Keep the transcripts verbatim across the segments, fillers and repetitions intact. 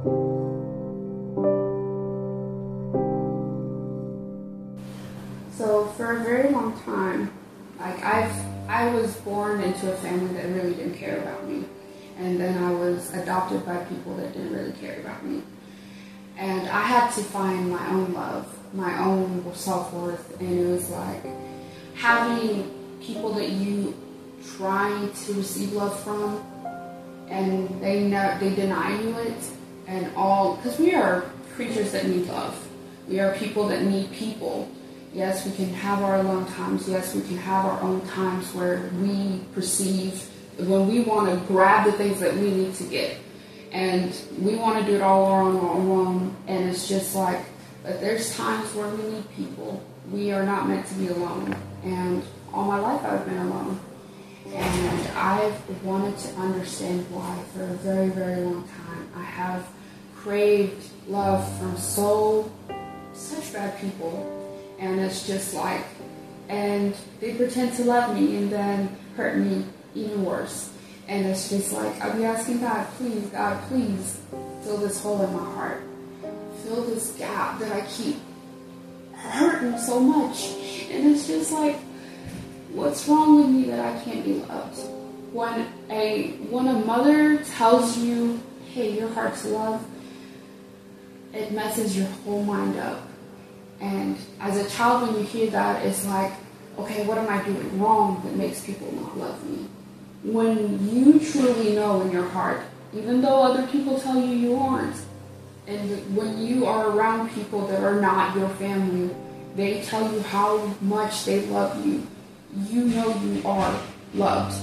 So for a very long time, like I've, I was born into a family that really didn't care about me. And then I was adopted by people that didn't really care about me. And I had to find my own love, my own self-worth. And it was like having people that you trying to receive love from, and they know, they deny you it, and all, because we are creatures that need love. We are people that need people. Yes, we can have our alone times. Yes, we can have our own times where we perceive, when we want to grab the things that we need to get. And we want to do it all on our own. And it's just like, but there's times where we need people. We are not meant to be alone. And all my life I've been alone. And I've wanted to understand why for a very, very long time. I have craved love from so, such bad people. And it's just like, and they pretend to love me and then hurt me even worse. And it's just like, I'll be asking God, please, God, please fill this hole in my heart. Fill this gap that I keep hurting so much. And it's just like, what's wrong with me that I can't be loved? When a, when a mother tells you, hey, you're hard to love, it messes your whole mind up. And as a child, when you hear that, it's like, okay, what am I doing wrong that makes people not love me? When you truly know in your heart, even though other people tell you you aren't, and when you are around people that are not your family, they tell you how much they love you, you know you are loved.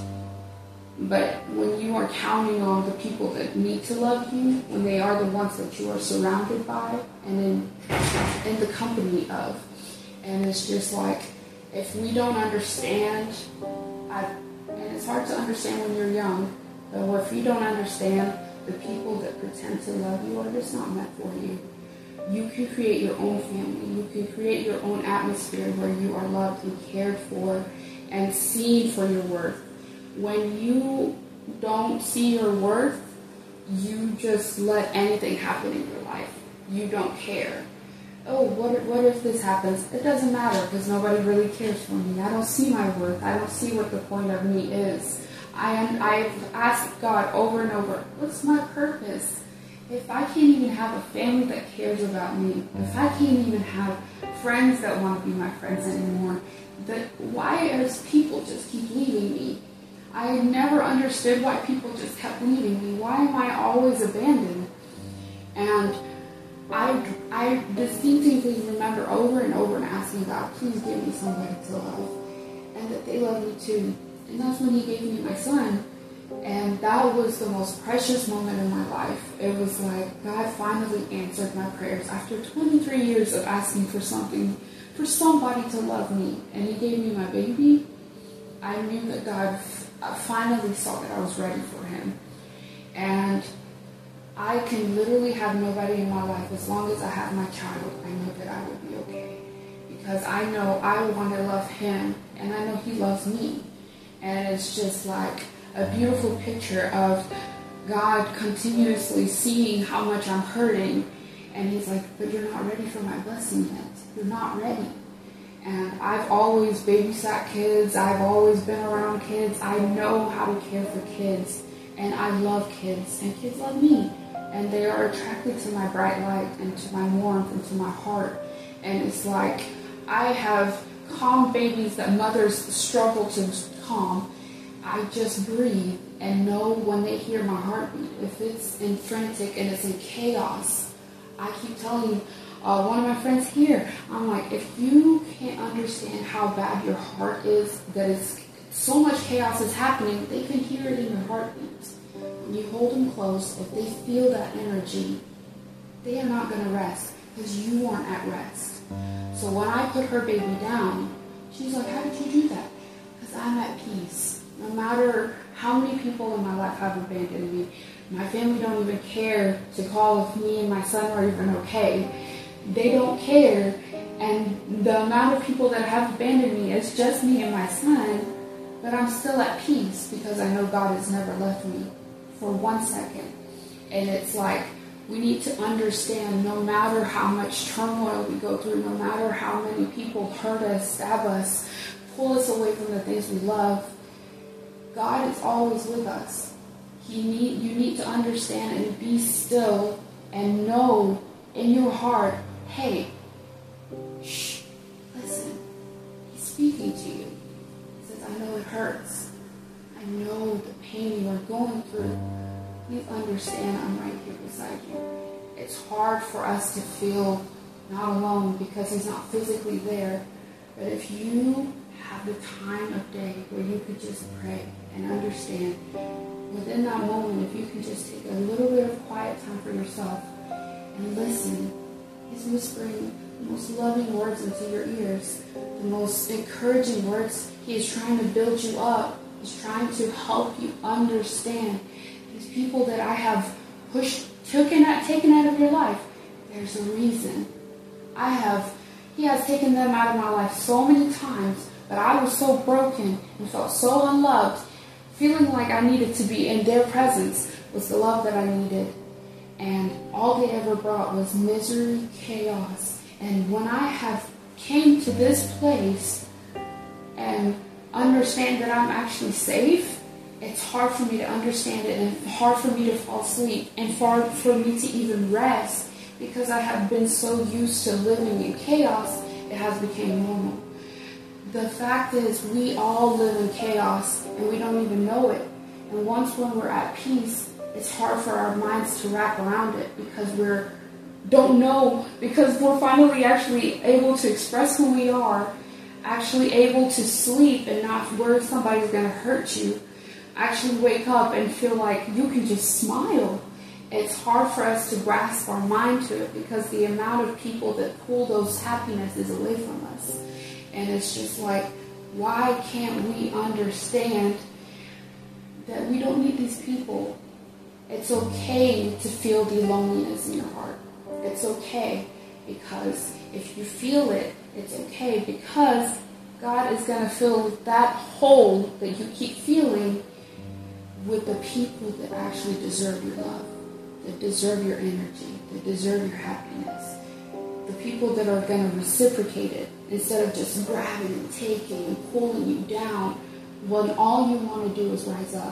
But when you are counting on the people that need to love you, when they are the ones that you are surrounded by and in, in the company of, and it's just like, if we don't understand, I, and it's hard to understand when you're young, but if you don't understand, the people that pretend to love you are just not meant for you. You can create your own family. You can create your own atmosphere where you are loved and cared for and seen for your worth. When you don't see your worth, you just let anything happen in your life. You don't care. Oh, what if, what if this happens? It doesn't matter because nobody really cares for me. I don't see my worth. I don't see what the point of me is. I am, I've asked God over and over, what's my purpose? If I can't even have a family that cares about me, if I can't even have friends that want to be my friends anymore, then why does people just keep leaving me? I never understood why people just kept leaving me. Why am I always abandoned? And I, I distinctively remember over and over and asking God, please give me somebody to love. And that they love me too. And that's when he gave me my son. And that was the most precious moment in my life. It was like God finally answered my prayers after twenty-three years of asking for something, for somebody to love me. And he gave me my baby. I knew that God finally saw that I was ready for him. And I can literally have nobody in my life. As long as I have my child, I know that I will be okay. Because I know I want to love him, and I know he loves me. And it's just like a beautiful picture of God continuously seeing how much I'm hurting. And he's like, but you're not ready for my blessing yet. You're not ready. And I've always babysat kids. I've always been around kids. I know how to care for kids. And I love kids. And kids love me. And they are attracted to my bright light and to my warmth and to my heart. And it's like I have calm babies that mothers struggle to calm. I just breathe and know when they hear my heartbeat. If it's in frantic and it's in chaos, I keep telling uh, one of my friends here, I'm like, if you can't understand how bad your heart is, that it's so much chaos is happening, they can hear it in your heartbeat. When you hold them close, if they feel that energy, they are not going to rest because you aren't at rest. So when I put her baby down, she's like, how did you do that? Because I'm at peace. No matter how many people in my life have abandoned me, my family don't even care to call if me and my son are even okay. They don't care. And the amount of people that have abandoned me is just me and my son, but I'm still at peace because I know God has never left me for one second. And it's like We need to understand no matter how much turmoil we go through, no matter how many people hurt us, stab us, pull us away from the things we love, God is always with us. He need, you need to understand and be still and know in your heart, hey, shh, listen, He's speaking to you. He says, I know it hurts. I know the pain you are going through. Please understand I'm right here beside you. It's hard for us to feel not alone because He's not physically there. But if you have the time of day where you could just pray and understand, within that moment, if you can just take a little bit of quiet time for yourself and listen, He's whispering the most loving words into your ears, the most encouraging words. He is trying to build you up. He's trying to help you understand. These people that I have pushed, taken out, taken out of your life, there's a reason. I have, He has taken them out of my life so many times, but I was so broken and felt so unloved, feeling like I needed to be in their presence was the love that I needed. And all they ever brought was misery, chaos. And when I have came to this place and understand that I'm actually safe, it's hard for me to understand it and hard for me to fall asleep and hard for me to even rest because I have been so used to living in chaos, it has become normal. The fact is, we all live in chaos and we don't even know it. And once when we're at peace, it's hard for our minds to wrap around it because we're don't know, because we're finally actually able to express who we are, actually able to sleep and not worry somebody's going to hurt you, actually wake up and feel like you can just smile. It's hard for us to grasp our mind to it because the amount of people that pull those happinesses away from us. And it's just like, why can't we understand that we don't need these people? It's okay to feel the loneliness in your heart. It's okay because if you feel it, it's okay because God is going to fill that hole that you keep feeling with the people that actually deserve your love, that deserve your energy, that deserve your happiness. The people that are going to reciprocate it instead of just grabbing and taking and pulling you down when all you want to do is rise up.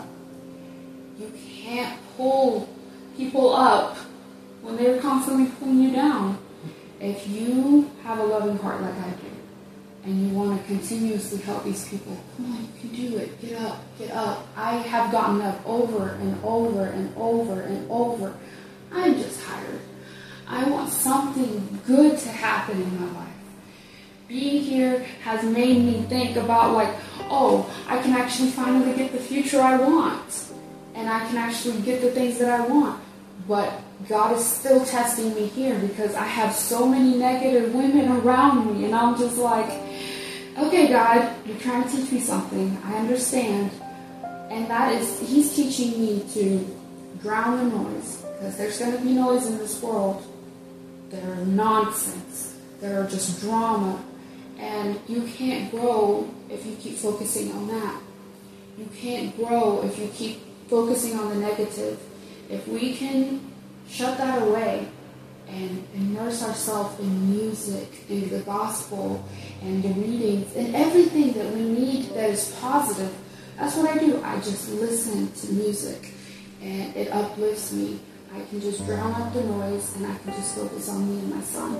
You can't pull people up when they're constantly pulling you down. If you have a loving heart like I do, and you want to continuously help these people, come on, you can do it. Get up, get up. I have gotten up over and over and over and over. I'm just tired. I want something good to happen in my life. Being here has made me think about like, oh, I can actually finally get the future I want. And I can actually get the things that I want. But God is still testing me here because I have so many negative women around me. And I'm just like, okay, God, you're trying to teach me something. I understand. And that is, He's teaching me to drown the noise. Because there's going to be noise in this world that are nonsense, that are just drama. And you can't grow if you keep focusing on that. You can't grow if you keep focusing on the negative. If we can shut that away and immerse ourselves in music, in the gospel, and the readings, and everything that we need that is positive, that's what I do. I just listen to music, and it uplifts me. I can just drown out the noise, and I can just focus on me and my son.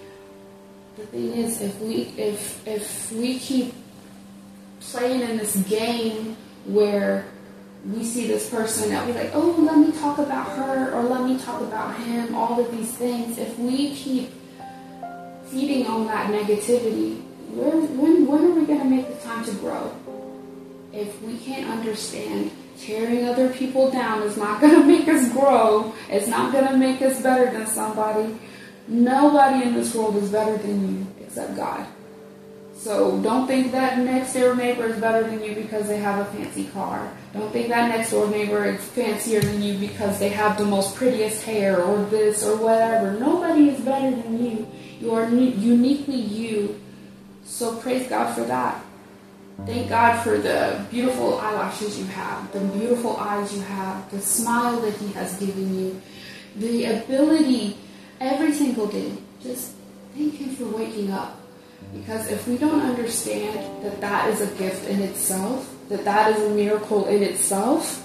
The thing is, if we if if we keep playing in this game where we see this person and we're like, oh, let me talk about her or let me talk about him, all of these things, if we keep feeding on that negativity, when, when, when are we going to make the time to grow? If we can't understand tearing other people down is not going to make us grow, it's not going to make us better than somebody. Nobody in this world is better than you except God. So don't think that next door neighbor is better than you because they have a fancy car. Don't think that next door neighbor is fancier than you because they have the most prettiest hair or this or whatever. Nobody is better than you. You are uniquely you. So praise God for that. Thank God for the beautiful eyelashes you have, the beautiful eyes you have, the smile that He has given you. The ability every single day, just thank Him for waking up. Because if we don't understand that that is a gift in itself, that that is a miracle in itself,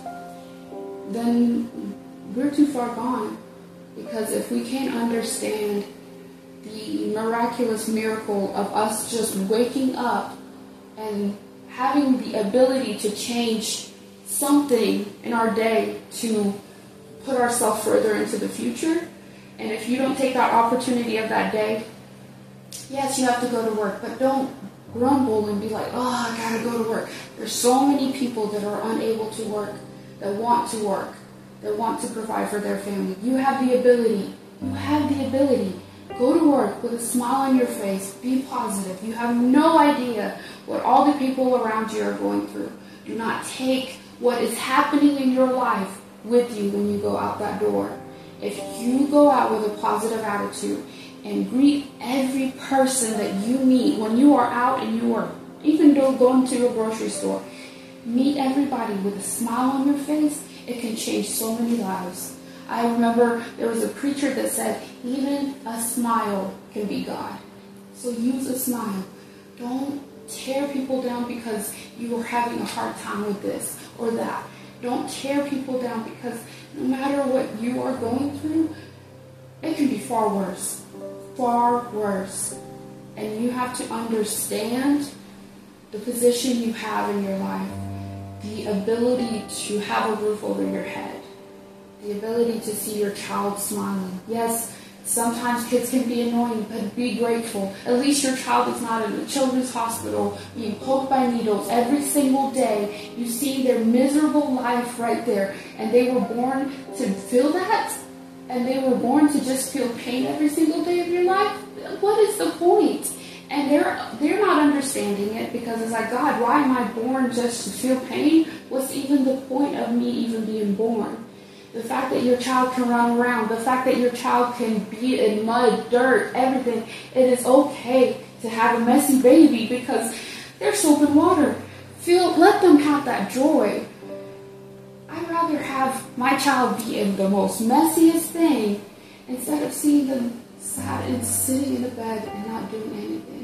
then we're too far gone. Because if we can't understand the miraculous miracle of us just waking up and having the ability to change something in our day to put ourselves further into the future, and if you don't take that opportunity of that day, yes, you have to go to work, but don't grumble and be like, oh, I gotta go to work. There's so many people that are unable to work, that want to work, that want to provide for their family. You have the ability. You have the ability. Go to work with a smile on your face. Be positive. You have no idea what all the people around you are going through. Do not take what is happening in your life with you when you go out that door. If you go out with a positive attitude and greet every person that you meet when you are out and you are, even though going to a grocery store, meet everybody with a smile on your face, it can change so many lives. I remember there was a preacher that said, even a smile can be God. So use a smile. Don't tear people down because you are having a hard time with this or that. Don't tear people down because no matter what you are going through, it can be far worse. Far worse. And you have to understand the position you have in your life. The ability to have a roof over your head. The ability to see your child smiling. Yes, sometimes kids can be annoying, but be grateful. At least your child is not in a children's hospital being poked by needles every single day. You see their miserable life right there. And they were born to feel that? And they were born to just feel pain every single day of your life? What is the point? And they're they're not understanding it because it's like, God, why am I born just to feel pain? What's even the point of me even being born? The fact that your child can run around, the fact that your child can be in mud, dirt, everything, it is okay to have a messy baby because they're soap and water. Feel, let them have that joy. I'd rather have my child be in the most messiest thing instead of seeing them sad and sitting in the bed and not doing anything.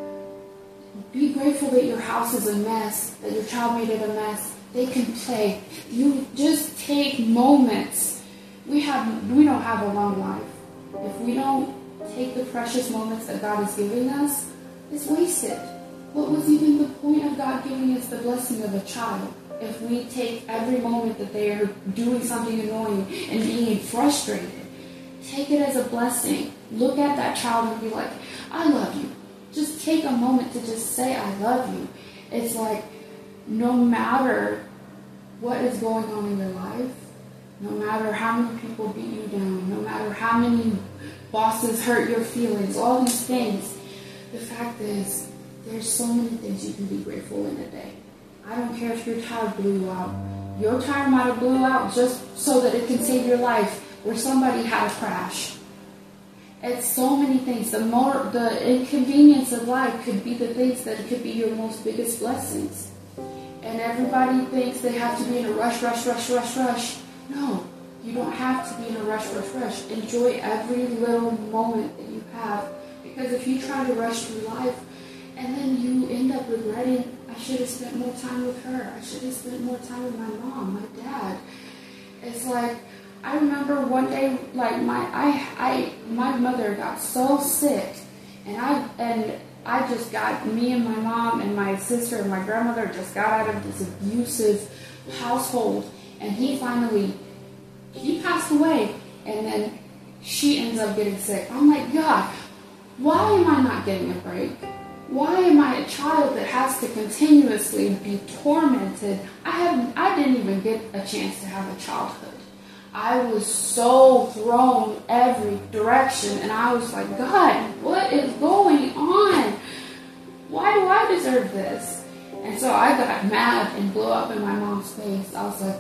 Be grateful that your house is a mess, that your child made it a mess. They can play. You just take moments. We have we don't have a long life. If we don't take the precious moments that God is giving us, it's wasted. What was even the point of God giving us the blessing of a child? If we take every moment that they are doing something annoying and being frustrated, take it as a blessing. Look at that child and be like, I love you. Just take a moment to just say, I love you. It's like, no matter what is going on in your life, no matter how many people beat you down, no matter how many bosses hurt your feelings, all these things, the fact is, there's so many things you can be grateful in a day. I don't care if your tire blew out. Your tire might have blew out just so that it can save your life, where somebody had a crash. It's so many things. The more, the inconvenience of life could be the things that could be your most biggest blessings. And everybody thinks they have to be in a rush, rush, rush, rush, rush. No, you don't have to be in a rush, rush, rush. Enjoy every little moment that you have. Because if you try to rush through life, and then you end up regretting, I should have spent more time with her. I should have spent more time with my mom, my dad. It's like, I remember one day, like my I I my mother got so sick, and I and I just got me and my mom and my sister and my grandmother just got out of this abusive household, and he finally he passed away, and then she ends up getting sick. I'm like, God, why am I not getting a break? Why am I a child that has to continuously be tormented? I have I didn't even get a chance to have a childhood. I was so thrown every direction, and I was like, God, what is going on? Why do I deserve this? And so I got mad and blew up in my mom's face. I was like,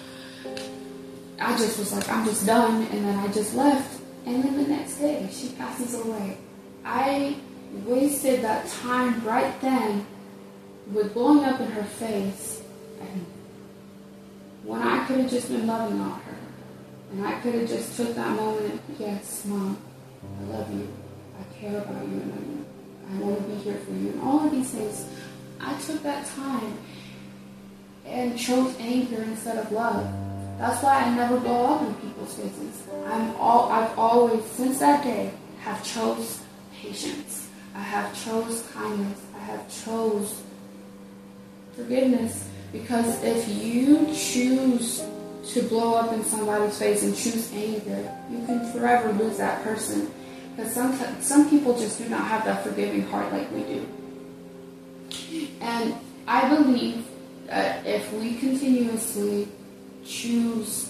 I just was like, I'm just done, and then I just left. And then the next day, she passes away. I wasted that time right then with blowing up in her face, and when I could have just been loving on her. And I could have just took that moment, yes, Mom, I love you, I care about you, and I, I want to be here for you, and all of these things. I took that time and chose anger instead of love. That's why I never blow up in people's faces. I'm all, I've always, since that day, have chose patience. I have chose kindness. I have chose forgiveness. Because if you choose to blow up in somebody's face and choose anger, you can forever lose that person. Because some, some people just do not have that forgiving heart like we do. And I believe that if we continuously choose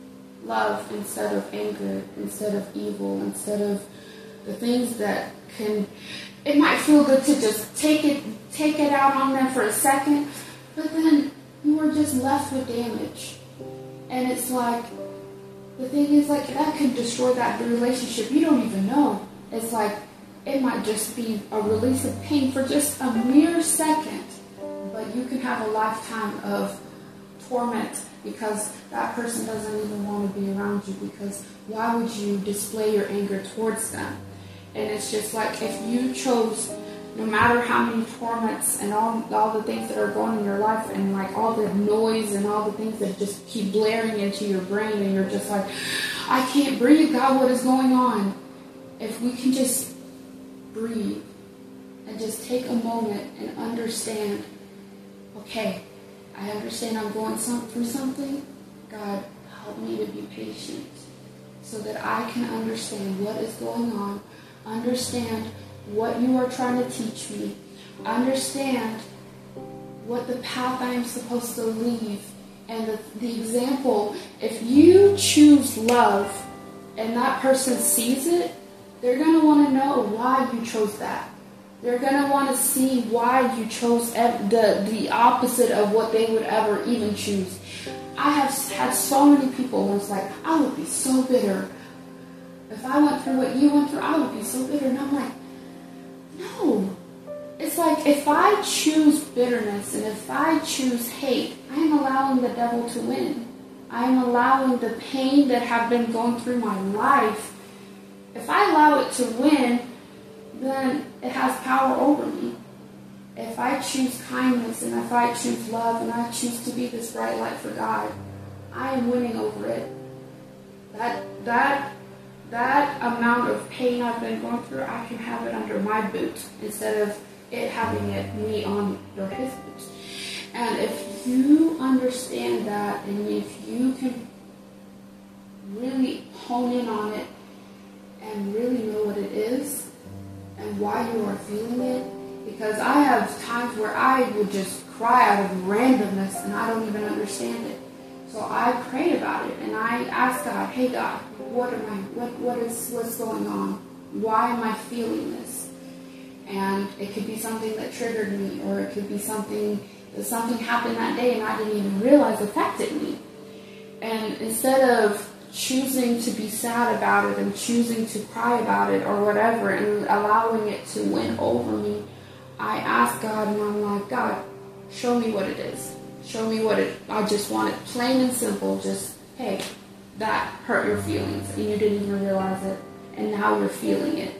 love instead of anger, instead of evil, instead of the things that can, it might feel good to just take it, take it out on them for a second, but then you are just left with damage. And it's like, the thing is, like, that could destroy that relationship. You don't even know. It's like, it might just be a release of pain for just a mere second, but you can have a lifetime of torment because that person doesn't even want to be around you, because why would you display your anger towards them? And it's just like, if you chose, no matter how many torments and all, all the things that are going in your life, and like all the noise and all the things that just keep blaring into your brain, and you're just like, I can't breathe, God, what is going on? If we can just breathe and just take a moment and understand, okay, I understand I'm going some, through something. God, help me to be patient so that I can understand what is going on, understand what you are trying to teach me, understand what the path I am supposed to leave, and the, the example. If you choose love and that person sees it, they're going to want to know why you chose that. They're going to want to see why you chose the, the opposite of what they would ever even choose. I have had so many people where it's like, I would be so bitter. If I went through what you went through, I would be so bitter. And I'm like, no. It's like, if I choose bitterness and if I choose hate, I am allowing the devil to win. I am allowing the pain that have been going through my life. If I allow it to win, then it has power over me. If I choose kindness and if I choose love and I choose to be this bright light for God, I am winning over it. That that that amount of pain I've been going through, I can have it under my boot instead of it having it me on or his boots. And if you understand that, and if you can really hone in on it and really know what it is and why you are feeling it, because I have times where I would just cry out of randomness and I don't even understand it. So I prayed about it and I asked God, hey God, what am I, what, what is, what's going on? Why am I feeling this? And it could be something that triggered me, or it could be something, that something happened that day and I didn't even realize affected me. And instead of choosing to be sad about it and choosing to cry about it or whatever and allowing it to win over me, I ask God and I'm like, God, show me what it is. Show me what it, I just want it plain and simple. Just, hey, that hurt your feelings and you didn't even realize it, and now you're feeling it.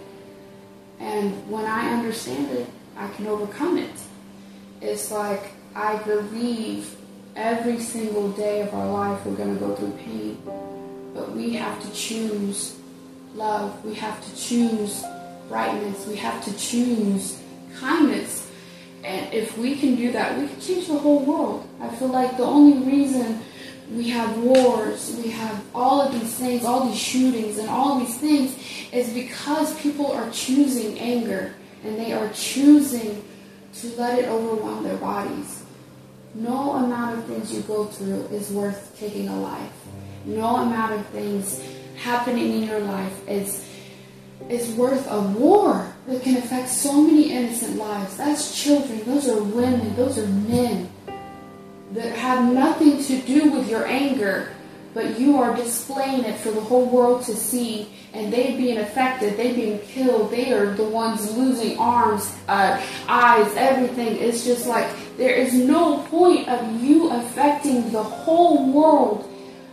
And when I understand it, I can overcome it. It's like, I believe every single day of our life we're going to go through pain. But we have to choose love. We have to choose brightness. We have to choose kindness. And if we can do that, we can change the whole world. I feel like the only reason we have wars, we have all of these things, all these shootings and all these things, is because people are choosing anger and they are choosing to let it overwhelm their bodies. No amount of things you go through is worth taking a life. No amount of things happening in your life is is worth a war that can affect so many innocent lives. That's children, those are women, those are men that have nothing to do with your anger, but you are displaying it for the whole world to see, and they being affected, they being killed, they are the ones losing arms, uh, eyes, everything. It's just like, there is no point of you affecting the whole world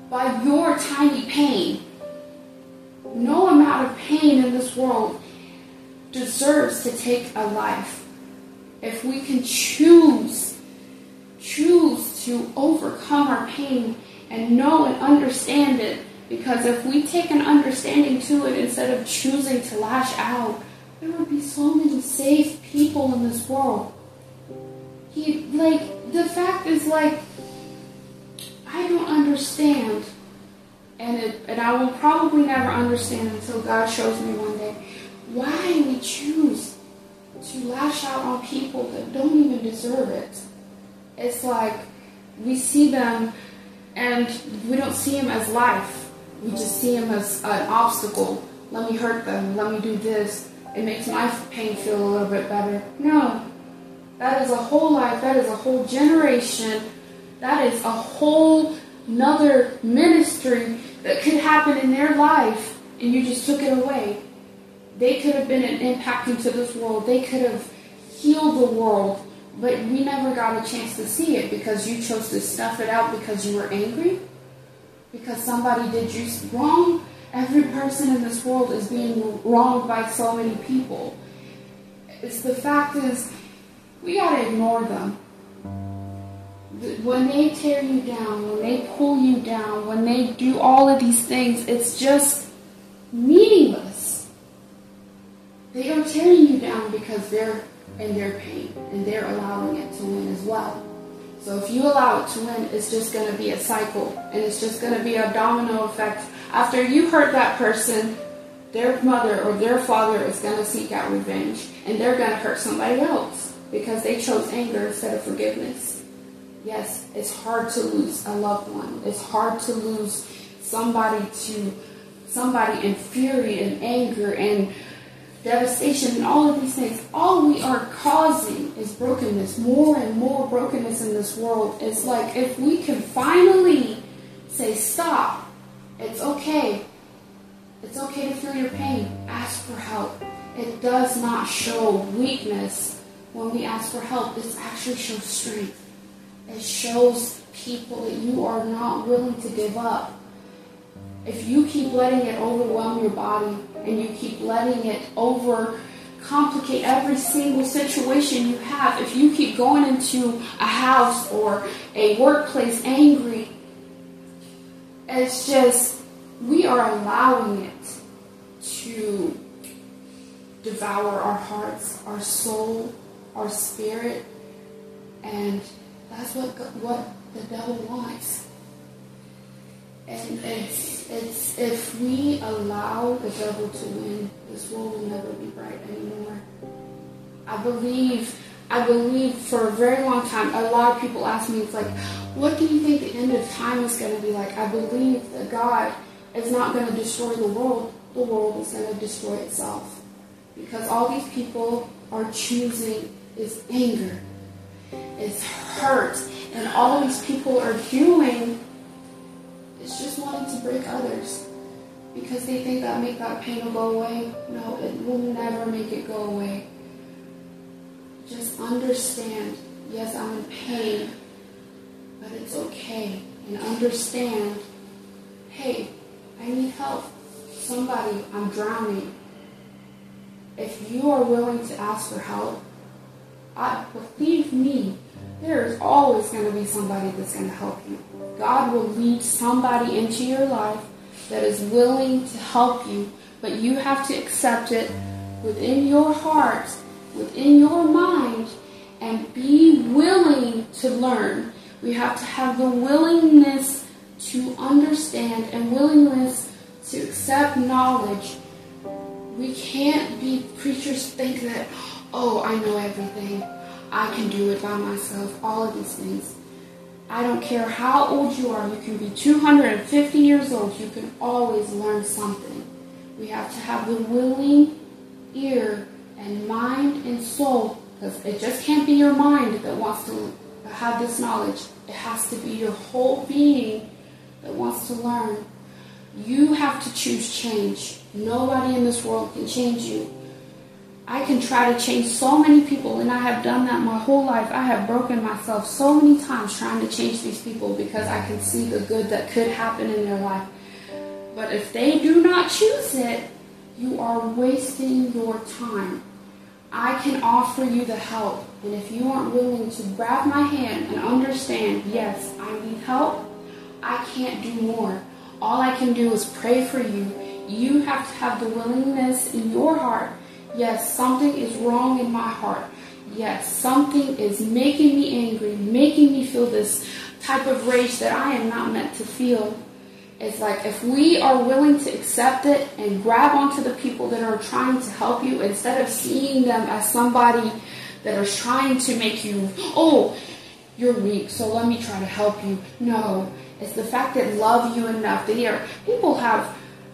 by your tiny pain. No amount of pain in this world deserves to take a life. If we can choose, choose to overcome our pain and know and understand it, because if we take an understanding to it instead of choosing to lash out, there would be so many safe people in this world. He, like, the fact is, like, I don't understand, and it, and I will probably never understand until God shows me one day, why we choose to lash out on people that don't even deserve it. It's like we see them and we don't see them as life. We just see them as an obstacle. Let me hurt them. Let me do this. It makes my pain feel a little bit better. No. That is a whole life. That is a whole generation. That is a whole nother ministry that could happen in their life, and you just took it away. They could have been an impact into this world. They could have healed the world, but we never got a chance to see it because you chose to snuff it out because you were angry, because somebody did you wrong. Every person in this world is being wronged by so many people. It's the fact is, we gotta ignore them. When they tear you down, when they pull you down, when they do all of these things, it's just meaningless. They are tearing you down because they're in their pain and they're allowing it to win as well. So if you allow it to win, it's just going to be a cycle, and it's just going to be a domino effect. After you hurt that person, their mother or their father is going to seek out revenge, and they're going to hurt somebody else because they chose anger instead of forgiveness. Yes, it's hard to lose a loved one. It's hard to lose somebody to somebody in fury and anger and devastation and all of these things. All we are causing is brokenness, more and more brokenness in this world. It's like if we can finally say, stop, it's okay. It's okay to feel your pain. Ask for help. It does not show weakness when we ask for help. It actually shows strength. It shows people that you are not willing to give up. If you keep letting it overwhelm your body and you keep letting it over complicate every single situation you have, if you keep going into a house or a workplace angry, it's just, we are allowing it to devour our hearts, our soul, our spirit, and that's what what the devil wants. And it's it's if we allow the devil to win, this world will never be bright anymore. I believe I believe for a very long time, a lot of people ask me, it's like, what do you think the end of time is going to be like? I believe that God is not going to destroy the world. The world is going to destroy itself. Because all these people are choosing is anger, is hurt, and all these people are doing is just wanting to break others because they think that make that pain will go away. No, it will never make it go away. Just understand, yes, I'm in pain, but it's okay. And understand, hey, I need help. Somebody, I'm drowning. If you are willing to ask for help, I, believe me, there is always going to be somebody that's going to help you. God will lead somebody into your life that is willing to help you, but you have to accept it within your heart, within your mind, and be willing to learn. We have to have the willingness to understand and willingness to accept knowledge. We can't be preachers think that, oh, I know everything. I can do it by myself. All of these things. I don't care how old you are. You can be two hundred fifty years old. You can always learn something. We have to have the willing ear and mind and soul. Because it just can't be your mind that wants to have this knowledge. It has to be your whole being that wants to learn. You have to choose change. Nobody in this world can change you. I can try to change so many people, and I have done that my whole life. I have broken myself so many times trying to change these people because I can see the good that could happen in their life. But if they do not choose it, you are wasting your time. I can offer you the help, and if you aren't willing to grab my hand and understand, yes, I need help, I can't do more. All I can do is pray for you. You have to have the willingness in your heart. Yes, something is wrong in my heart. Yes, something is making me angry, making me feel this type of rage that I am not meant to feel. It's like if we are willing to accept it and grab onto the people that are trying to help you, instead of seeing them as somebody that is trying to make you, oh, you're weak, so let me try to help you. No, it's the fact that love you enough. They are, people have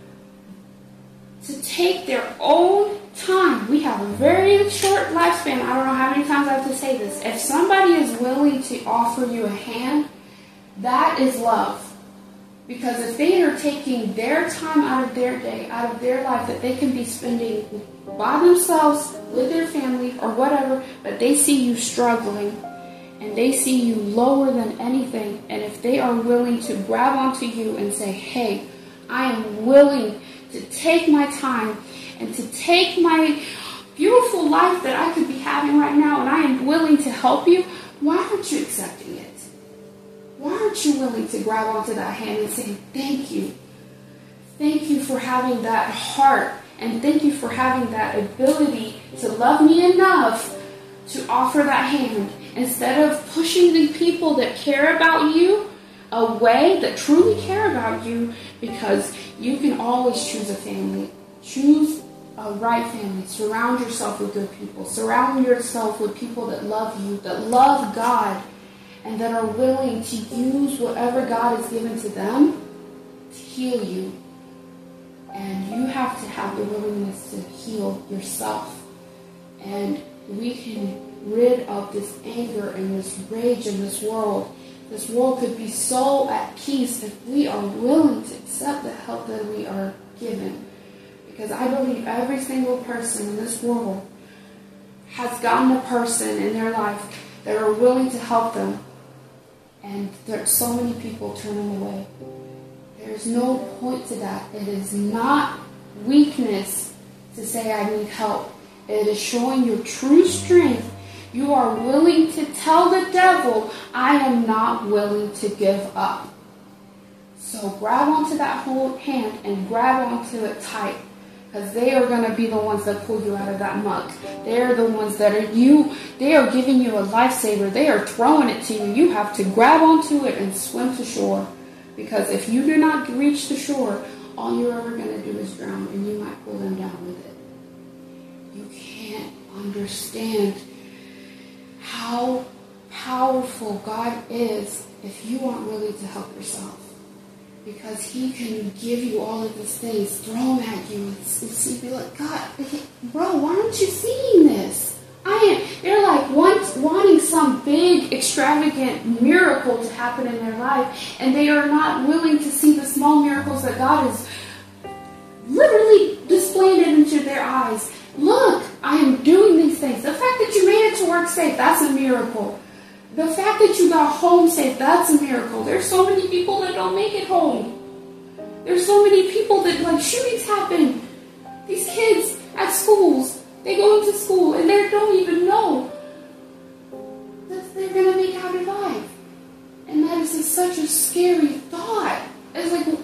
to take their own time. We have a very short lifespan. I don't know how many times I have to say this. If somebody is willing to offer you a hand, that is love. Because if they are taking their time out of their day, out of their life that they can be spending by themselves, with their family, or whatever, but they see you struggling, and they see you lower than anything, and if they are willing to grab onto you and say, hey, I am willing to take my time and to take my beautiful life that I could be having right now, and I am willing to help you, why aren't you accepting it? Why aren't you willing to grab onto that hand and say, thank you. Thank you for having that heart, and thank you for having that ability to love me enough to offer that hand, instead of pushing the people that care about you away, that truly care about you, because you can always choose a family. Choose a right family. Surround yourself with good people. Surround yourself with people that love you, that love God, and that are willing to use whatever God has given to them to heal you. And you have to have the willingness to heal yourself. And we can rid of this anger and this rage in this world. This world could be so at peace if we are willing to accept the help that we are given. Because I believe every single person in this world has gotten a person in their life that are willing to help them. And there are so many people turn them away. There's no point to that. It is not weakness to say I need help. It is showing your true strength. You are willing to tell the devil, I am not willing to give up. So grab onto that whole hand and grab onto it tight. Because they are going to be the ones that pull you out of that muck. They are the ones that are you. They are giving you a lifesaver. They are throwing it to you. You have to grab onto it and swim to shore. Because if you do not reach the shore, all you're ever going to do is drown, and you might pull them down with it. You can't understand how powerful God is if you aren't willing to help yourself. Because he can give you all of these things, throw them at you, and see, be like, God, bro, why aren't you seeing this? I am. They're like want, wanting some big, extravagant miracle to happen in their life, and they are not willing to see the small miracles that God is literally displaying it into their eyes. Look, I am doing these things. The fact that you made it to work safe, that's a miracle. The fact that you got home safe, that's a miracle. There's so many people that don't make it home. There's so many people that, like, shootings happen. These kids at schools, they go into school and they don't even know that they're going to make out alive. And that is just such a scary thought. It's like,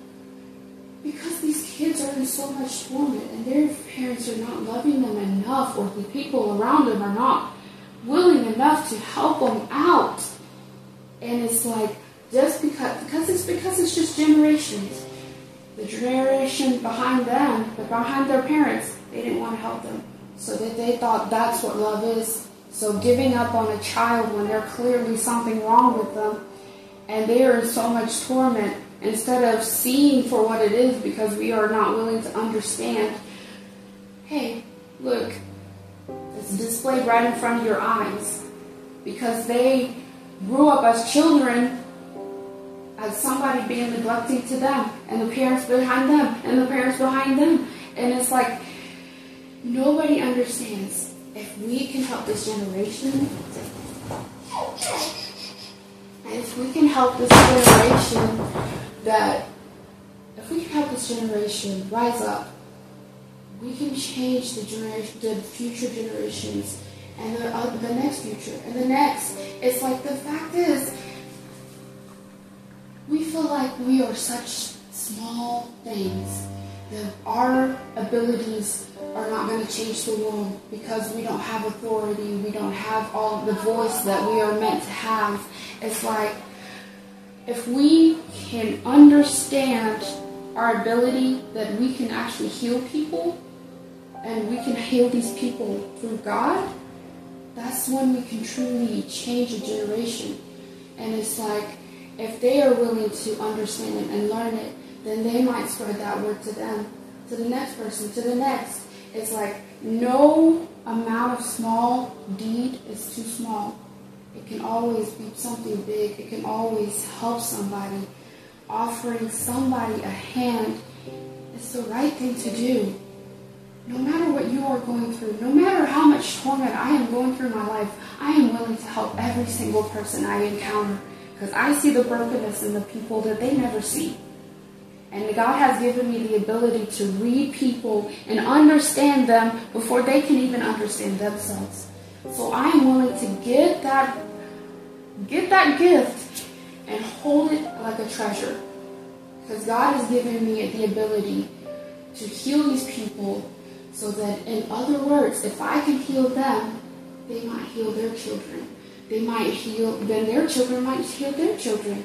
because these kids are in so much torment and their parents are not loving them enough, or the people around them are not willing enough to help them out. And it's like, just because, because it's because it's just generations. The generation behind them, but behind their parents, they didn't want to help them. So that they thought that's what love is. So giving up on a child when there's clearly something wrong with them, and they are in so much torment, instead of seeing for what it is, because we are not willing to understand, hey, look, it's displayed right in front of your eyes, because they grew up as children as somebody being neglected to them, and the parents behind them, and the parents behind them. And it's like, nobody understands. If we can help this generation, if we can help this generation, that if we can help this generation rise up, we can change the generation, the future generations, and the uh, the next future, and the next. It's like the fact is, we feel like we are such small things that our abilities are not going to change the world because we don't have authority, we don't have all the voice that we are meant to have. It's like, if we can understand our ability that we can actually heal people, and we can heal these people through God, that's when we can truly change a generation. And it's like, if they are willing to understand it and learn it, then they might spread that word to them, to the next person, to the next. It's like, no amount of small deed is too small. It can always be something big. It can always help somebody. Offering somebody a hand is the right thing to do. No matter what you are going through, no matter how much torment I am going through in my life, I am willing to help every single person I encounter, because I see the brokenness in the people that they never see. And God has given me the ability to read people and understand them before they can even understand themselves. So I am willing to get that, get that gift and hold it like a treasure. Because God has given me the ability to heal these people, so that, in other words, if I can heal them, they might heal their children. They might heal, then their children might heal their children.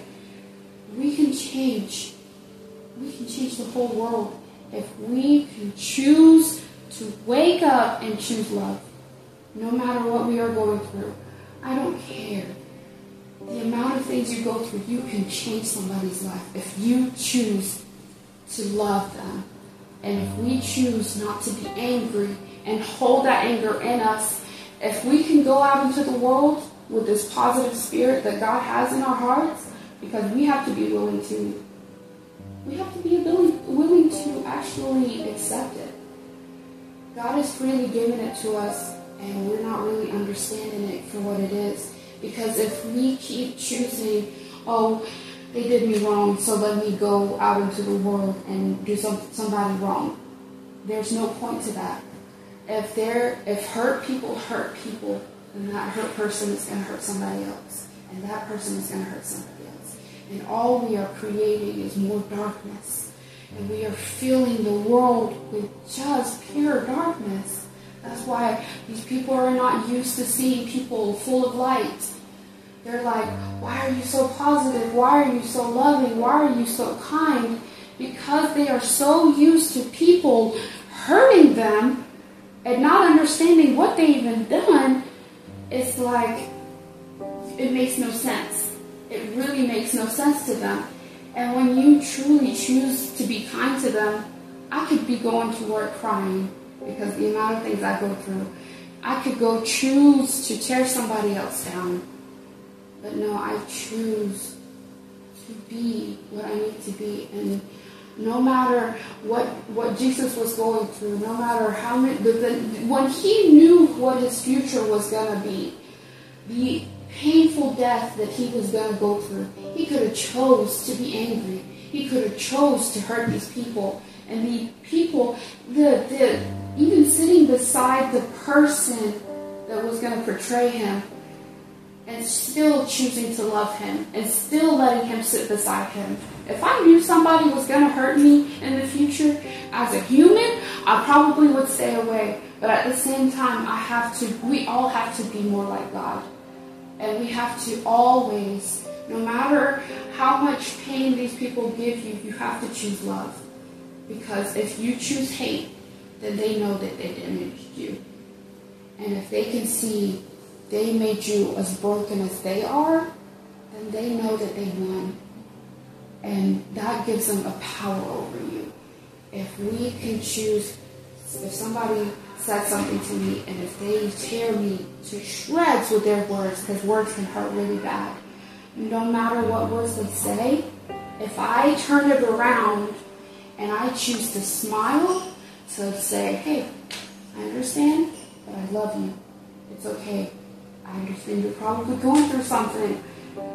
We can change. We can change the whole world if we can choose to wake up and choose love. No matter what we are going through. I don't care. The amount of things you go through, you can change somebody's life if you choose to love them. And if we choose not to be angry and hold that anger in us, if we can go out into the world with this positive spirit that God has in our hearts, because we have to be willing to, we have to be willing, willing to actually accept it. God has freely given it to us, and we're not really understanding it for what it is. Because if we keep choosing, oh, they did me wrong, so let me go out into the world and do some, somebody wrong. There's no point to that. If they're, if hurt people hurt people, then that hurt person is going to hurt somebody else. And that person is going to hurt somebody else. And all we are creating is more darkness. And we are filling the world with just pure darkness. That's why these people are not used to seeing people full of light. They're like, why are you so positive? Why are you so loving? Why are you so kind? Because they are so used to people hurting them and not understanding what they even done. It's like, it makes no sense. It really makes no sense to them. And when you truly choose to be kind to them, I could be going to work crying because the amount of things I go through. I could go choose to tear somebody else down. But no, I choose to be what I need to be. And no matter what what Jesus was going through, no matter how many, the, the, when he knew what his future was going to be, the painful death that he was going to go through, he could have chose to be angry. He could have chose to hurt these people. And the people, the, the even sitting beside the person that was going to portray him, and still choosing to love him, and still letting him sit beside him. If I knew somebody was going to hurt me in the future, as a human, I probably would stay away. But at the same time, I have to, we all have to be more like God. And we have to always, no matter how much pain these people give you, you have to choose love. Because if you choose hate, then they know that they damaged you. And if they can see they made you as broken as they are, then they know that they won. And that gives them a power over you. If we can choose, if somebody said something to me, and if they tear me to shreds with their words, because words can hurt really bad, no matter what words they say, if I turn it around and I choose to smile, to say, hey, I understand, but I love you. It's okay. I understand you're probably going through something.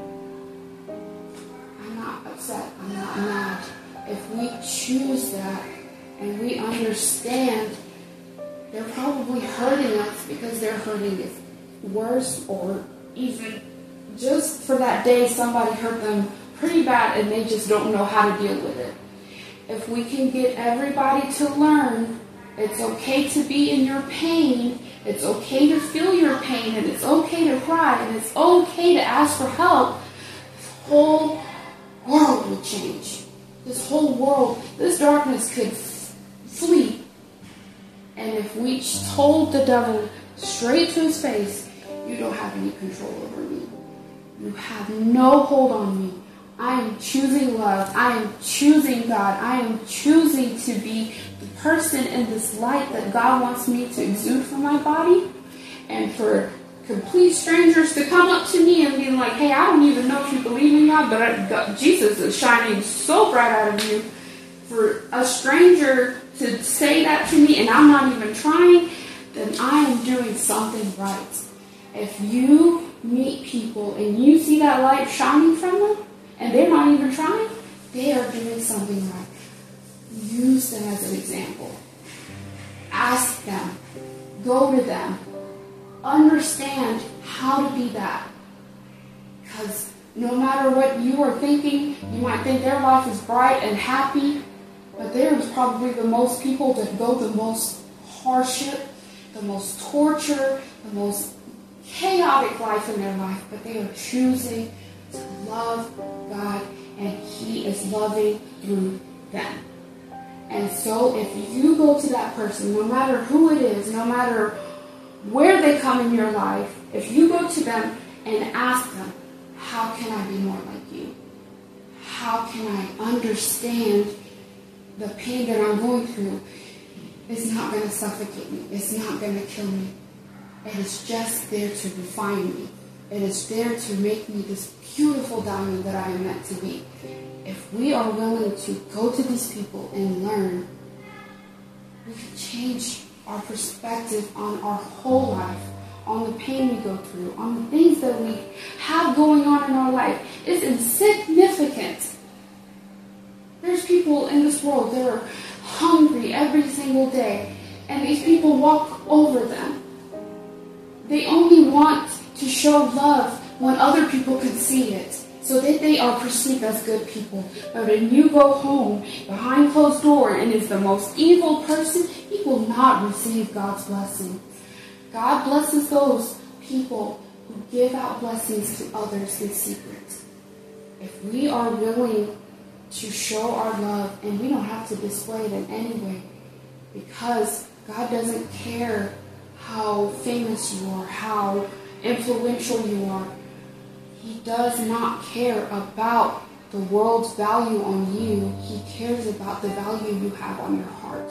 I'm not upset. I'm not mad. If we choose that and we understand they're probably hurting us because they're hurting is worse, or even just for that day somebody hurt them pretty bad and they just don't know how to deal with it. If we can get everybody to learn it's okay to be in your pain, it's okay to feel your pain, and it's okay to cry, and it's okay to ask for help, this whole world would change. This whole world, this darkness could f- flee. And if we told the devil straight to his face, you don't have any control over me. You have no hold on me. I am choosing love. I am choosing God. I am choosing to be the person in this light that God wants me to exude from my body. And for complete strangers to come up to me and be like, hey, I don't even know if you believe in God, but I, God, Jesus is shining so bright out of you. For a stranger to say that to me and I'm not even trying, then I am doing something right. If you meet people and you see that light shining from them and they're not even trying, they are doing something right. Use them as an example. Ask them. Go to them. Understand how to be that. Because no matter what you are thinking, you might think their life is bright and happy, but there is probably the most people that go the most hardship, the most torture, the most chaotic life in their life, but they are choosing to love God, and He is loving through them. And so if you go to that person, no matter who it is, no matter where they come in your life, if you go to them and ask them, how can I be more like you? How can I understand the pain that I'm going through? It's not going to suffocate me. It's not going to kill me. It is just there to refine me. It is there to make me this beautiful diamond that I am meant to be. If we are willing to go to these people and learn, we can change our perspective on our whole life, on the pain we go through, on the things that we have going on in our life. It's insignificant. There's people in this world that are hungry every single day, and these people walk over them. They only want to show love when other people can see it, so that they are perceived as good people. But when you go home behind closed door and is the most evil person, you will not receive God's blessing. God blesses those people who give out blessings to others in secret. If we are willing to show our love, and we don't have to display it in any way, because God doesn't care how famous you are, how influential you are. He does not care about the world's value on you. He cares about the value you have on your heart.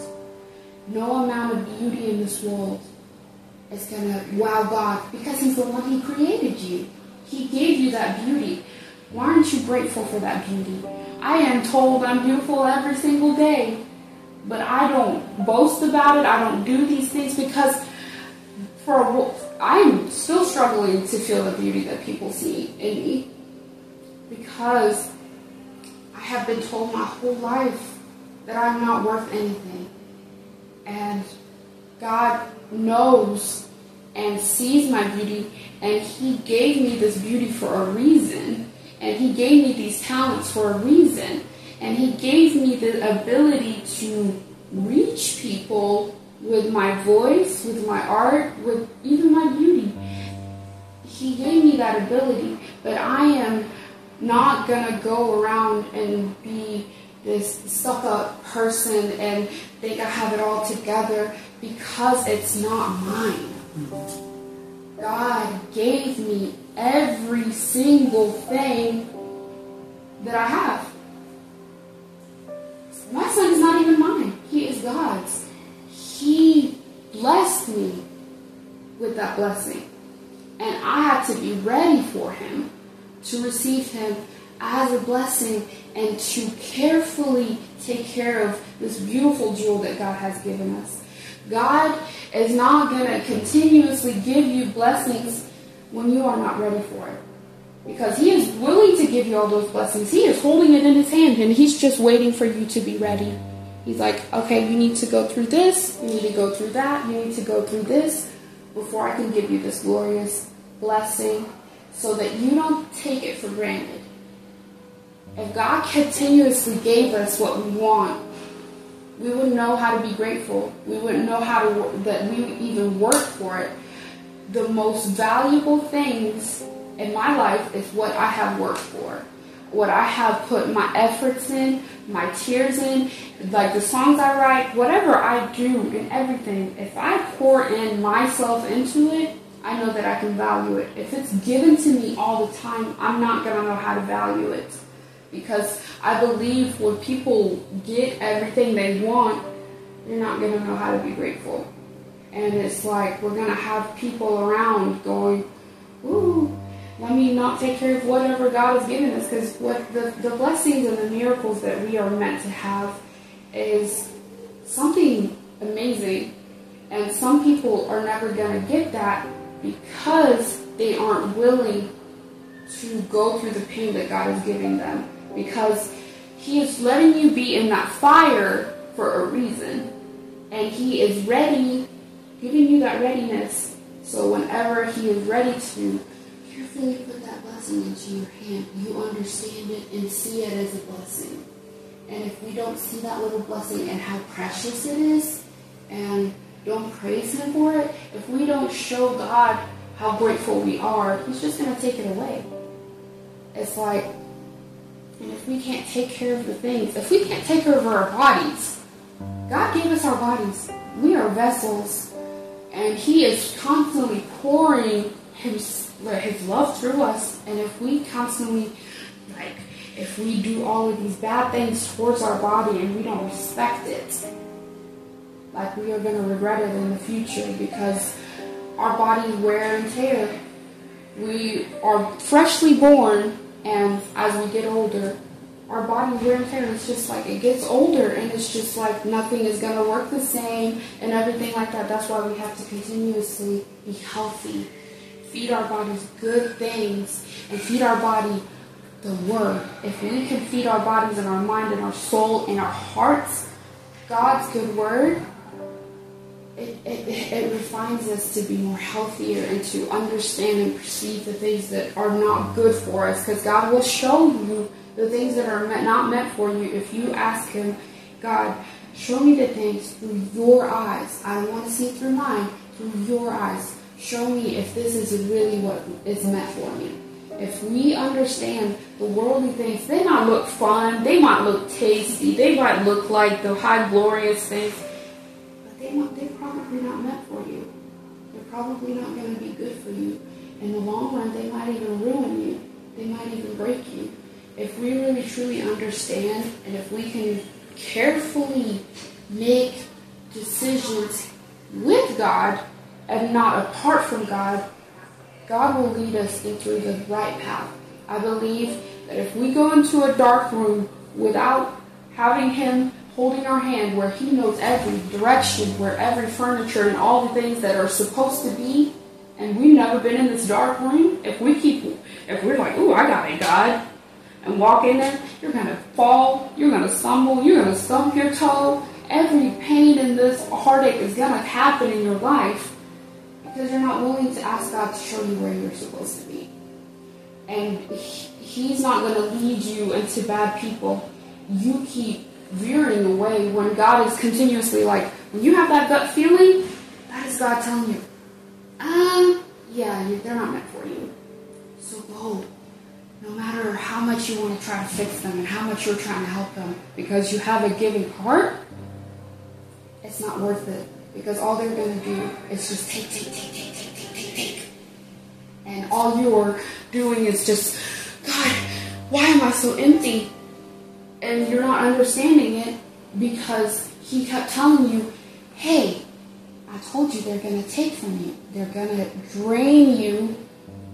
No amount of beauty in this world is going to wow God, because He's the one He created you. He gave you that beauty. Why aren't you grateful for that beauty? I am told I'm beautiful every single day, but I don't boast about it. I don't do these things because for a, I'm still struggling to feel the beauty that people see in me, because I have been told my whole life that I'm not worth anything. And God knows and sees my beauty, and He gave me this beauty for a reason. And He gave me these talents for a reason. And He gave me the ability to reach people with my voice, with my art, with even my beauty. He gave me that ability. But I am not going to go around and be this stuck-up person and think I have it all together, because it's not mine. God gave me every single thing that I have. My son is not even mine. He is God's. He blessed me with that blessing. And I had to be ready for Him, to receive Him as a blessing, and to carefully take care of this beautiful jewel that God has given us. God is not going to continuously give you blessings when you are not ready for it. Because he is willing to give you all those blessings. He is holding it in his hand, and he's just waiting for you to be ready. He's like, okay, you need to go through this, you need to go through that, you need to go through this before I can give you this glorious blessing, so that you don't take it for granted. If God continuously gave us what we want, we wouldn't know how to be grateful. We wouldn't know how to that we even work for it. The most valuable things in my life is what I have worked for, what I have put my efforts in, my tears in, like the songs I write, whatever I do and everything. If I pour in myself into it, I know that I can value it. If it's given to me all the time, I'm not going to know how to value it. Because I believe when people get everything they want, you're not going to know how to be grateful. And it's like we're going to have people around going, ooh, let me not take care of whatever God has given us. Because what the, the blessings and the miracles that we are meant to have is something amazing. And some people are never going to get that because they aren't willing to go through the pain that God is giving them. Because he is letting you be in that fire for a reason. And he is ready, giving you that readiness. So whenever he is ready to carefully put that blessing into your hand, you understand it and see it as a blessing. And if we don't see that little blessing and how precious it is, and don't praise him for it, if we don't show God how grateful we are, he's just going to take it away. It's like, and if we can't take care of the things, if we can't take care of our bodies, God gave us our bodies. We are vessels. And he is constantly pouring his, his love through us. And if we constantly, like, if we do all of these bad things towards our body and we don't respect it, like, we are going to regret it in the future, because our bodies wear and tear. We are freshly born, and as we get older, our bodies wear and tear. It's just like it gets older, and it's just like nothing is going to work the same and everything like that. That's why we have to continuously be healthy, feed our bodies good things, and feed our body the Word. If we can feed our bodies and our mind and our soul and our hearts God's good Word, It, it, it refines us to be more healthier and to understand and perceive the things that are not good for us. Because God will show you the things that are not meant for you if you ask him, God, show me the things through your eyes. I don't want to see through mine, through your eyes. Show me if this is really what is meant for me. If we understand the worldly things, they might look fun, they might look tasty, they might look like the high glorious things, They might, they're probably not meant for you. They're probably not going to be good for you. In the long run, they might even ruin you. They might even break you. If we really truly understand, and if we can carefully make decisions with God and not apart from God, God will lead us into the right path. I believe that if we go into a dark room without having him holding our hand, where he knows every direction, where every furniture and all the things that are supposed to be, and we've never been in this dark room, if we keep, if we're like, ooh, I got it, God, and walk in there, you're going to fall, you're going to stumble, you're going to stump your toe. Every pain in this heartache is going to happen in your life because you're not willing to ask God to show you where you're supposed to be. And he's not going to lead you into bad people. You keep veering away when God is continuously like, when you have that gut feeling, that is God telling you, um, yeah, they're not meant for you. So go. No matter how much you want to try to fix them and how much you're trying to help them, because you have a giving heart, it's not worth it. Because all they're going to do is just take, take, take, take, take, take, take, take. And all you're doing is just, God, why am I so empty? And you're not understanding it because he kept telling you, hey, I told you they're going to take from you. They're going to drain you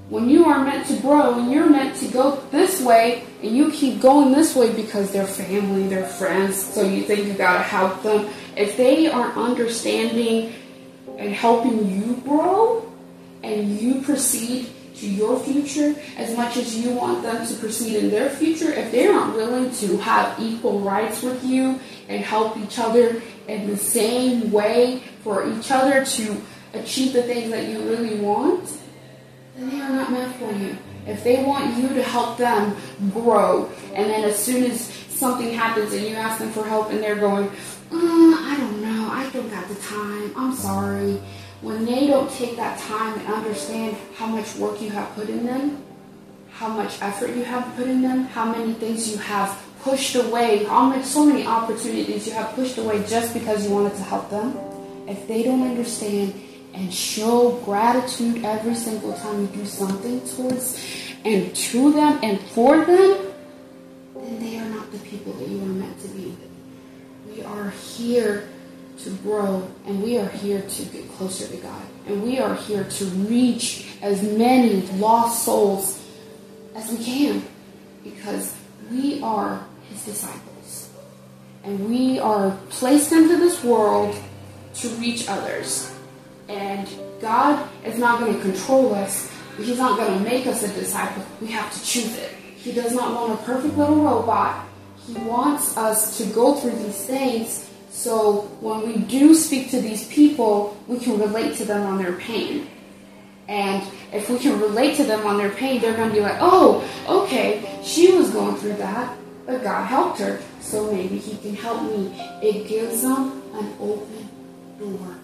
When you are meant to grow and you're meant to go this way and you keep going this way because they're family, they're friends, so you think you gotta help them. If they aren't understanding and helping you grow and you proceed to your future as much as you want them to proceed in their future, if they aren't willing to have equal rights with you and help each other in the same way for each other to achieve the things that you really want, then they are not meant for you. If they want you to help them grow, and then as soon as something happens and you ask them for help and they're going, uh, I don't know, I don't have the time, I'm sorry. When they don't take that time and understand how much work you have put in them, how much effort you have put in them, how many things you have pushed away, how much, so many opportunities you have pushed away just because you wanted to help them, if they don't understand and show gratitude every single time you do something towards and to them and for them, then they are not the people that you are meant to be with. We are here to grow, and we are here to get closer to God, and we are here to reach as many lost souls as we can, because we are His disciples, and we are placed into this world to reach others. And God is not going to control us. He's not going to make us a disciple. We have to choose it. He does not want a perfect little robot. He wants us to go through these things so when we do speak to these people, we can relate to them on their pain. And if we can relate to them on their pain, they're going to be like, oh, okay, she was going through that, but God helped her, so maybe He can help me. It gives them an open door.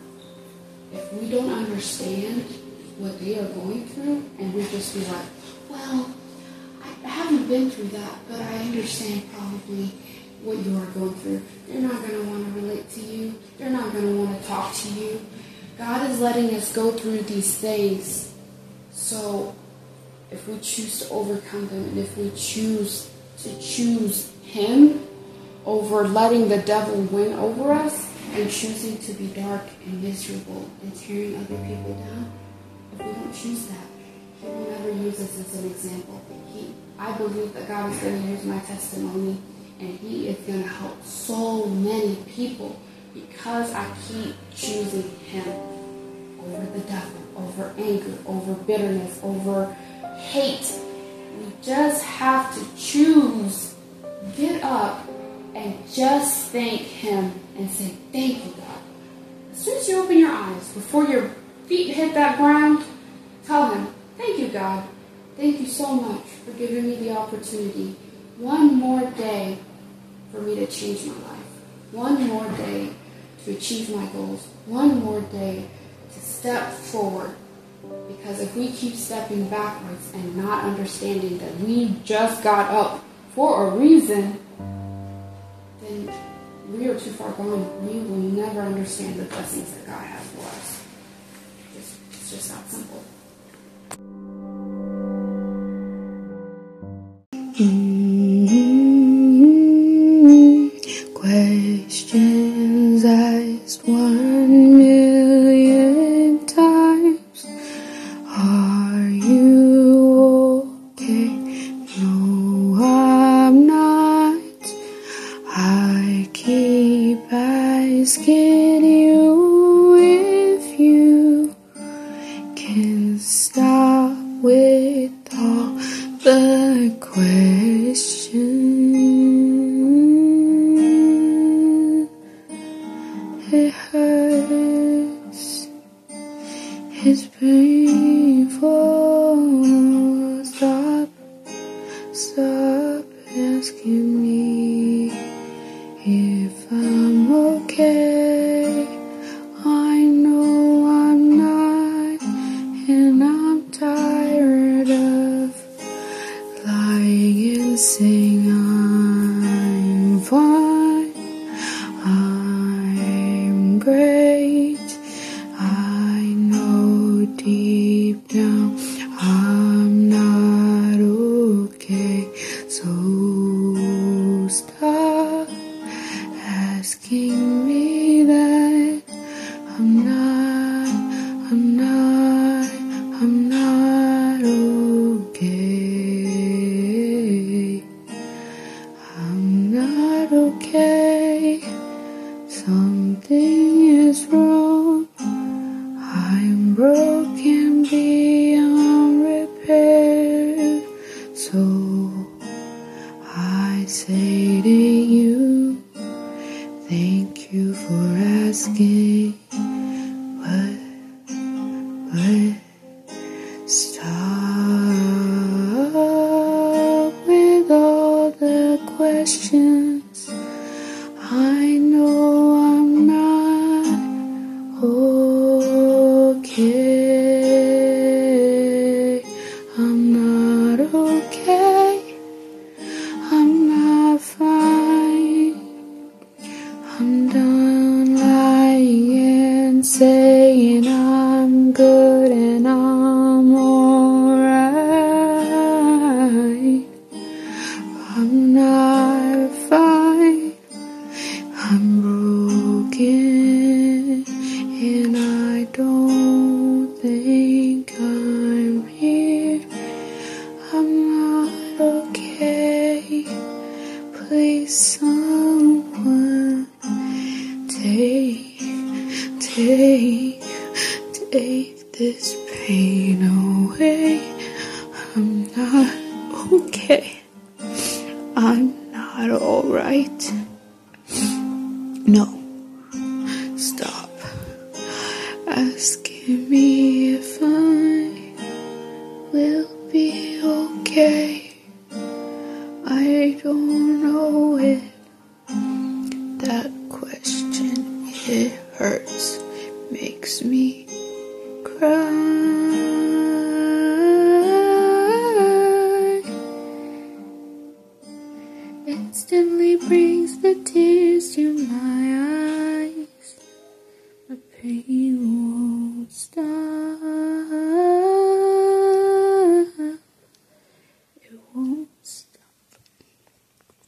If we don't understand what they are going through, and we just be like, well, I haven't been through that, but I understand probably what you are going through. They're not going to want to relate to you. They're not going to want to talk to you. God is letting us go through these things. So if we choose to overcome them, and if we choose to choose Him over letting the devil win over us, and choosing to be dark and miserable and tearing other people down, if we don't choose that, He will never use us as an example. He, I believe that God is going to use my testimony, and He is going to help so many people because I keep choosing Him over the devil, over anger, over bitterness, over hate. We just have to choose, get up, and just thank Him and say, thank you, God. As soon as you open your eyes, before your feet hit that ground, tell Him, thank you, God. Thank you so much for giving me the opportunity. One more day for me to change my life. One more day to achieve my goals. One more day to step forward. Because if we keep stepping backwards and not understanding that we just got up for a reason, then we are too far gone. We will never understand the blessings that God has for us. It's, it's just that simple. Mm-hmm. Questions asked one million times. Are you okay? No, I'm not. I keep asking you if you can stop with all the questions. It hurts. It's painful. Stop, stop asking me if I'm okay. I know I'm not, and I'm tired of lying and saying I'm fine, I'm great. I know deep something is wrong. I'm broken beyond repair. So I say to you, thank you for asking, but, but stop with all the questions. I know I'm not okay. I'm not okay. I'm not fine. I'm done lying and saying I'm good and I'm alright. I'm not fine. I'm broken and I don't think I'm here. I'm not okay. Please someone take, take, take this pain away. I'm not okay. I'm not alright. No, stop asking me if I will be okay. I don't know it. That question, it hurts, makes me cry. Instantly brings the tears.